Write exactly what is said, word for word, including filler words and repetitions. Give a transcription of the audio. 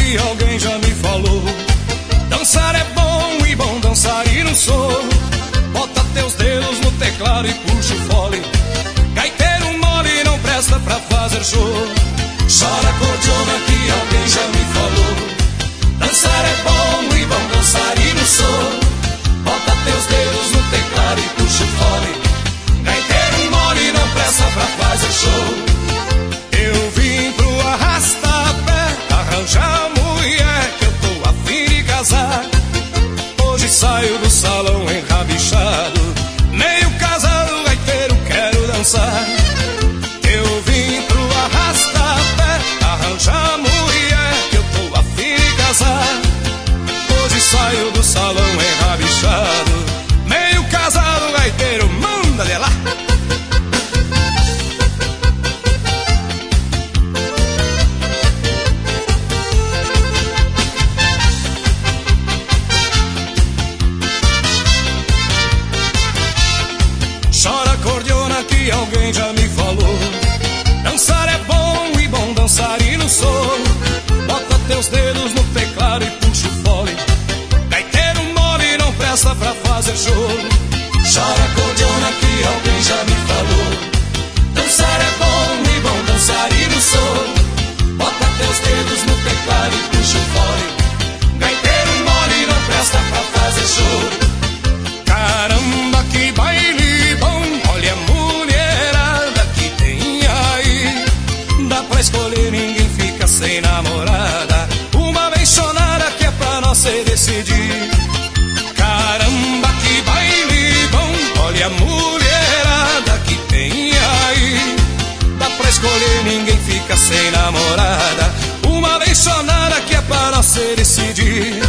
que alguém já me falou. Dançar é bom e bom dançarino sou. Bota teus dedos no teclado e puxa o fole. Gaiteiro mole não presta pra fazer show. Chora cordiona que alguém já me falou. Dançar é bom e bom dançarino sou. Bota teus dedos no teclado e puxa o fole. Gaiteiro mole não presta pra fazer show. Eu vim pro arrasta-pé arranjar mulher que eu tô a fim de casar. Hoje saio do salão enrabichado, meio casado, gaiteiro, quero dançar. Eu vim pro arrasta-pé arranjar mulher que eu tô a fim de casar. Hoje saio do salão enrabichado, meio casado, gaiteiro, manda de lá. Chora cordiona que alguém já me falou. Dançar é bom e bom dançarino sou. Bota teus dedos no teclado e puxa o fole. Gaiteiro mole não presta pra fazer show. Chora cordiona que alguém já me falou. Dançar é bom e bom dançarino sou. Bota teus dedos no teclado e puxa o fole. Gaiteiro mole não presta pra fazer show. Caramba, que baile bom, olha a mulherada que tem aí. Dá pra escolher, ninguém fica sem namorada. Uma benchonada que é pra nós se decidir. Caramba, que baile bom, olha a mulherada que tem aí. Dá pra escolher, ninguém fica sem namorada. Uma benchonada que é pra nós se decidir.